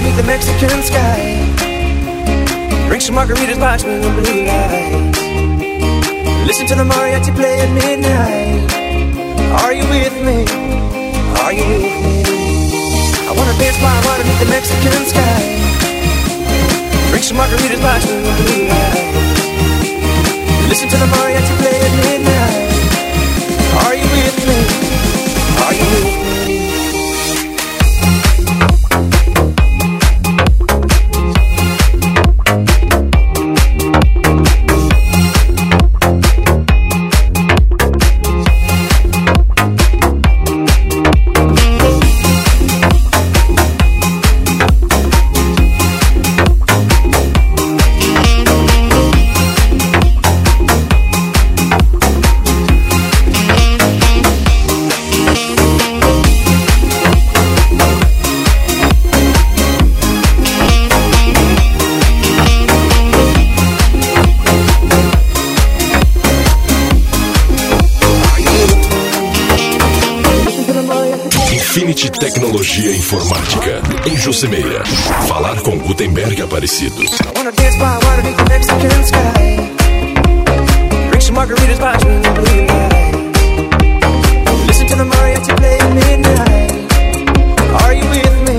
beneath the Mexican sky. Drink some margaritas, watch me in the blue lights. Listen to the mariachi play at midnight. Are you with me? Are you with me? I wanna dance by water beneath the Mexican sky. Drink some margaritas, watch me in the blue lights. Listen to the mariachi play at midnight. Are you with me? Are you with me? Tecnologia e Informática em Josemeira. Falar com Gutenberg Aparecido. Listen to the mariachi play at midnight. Are you with me?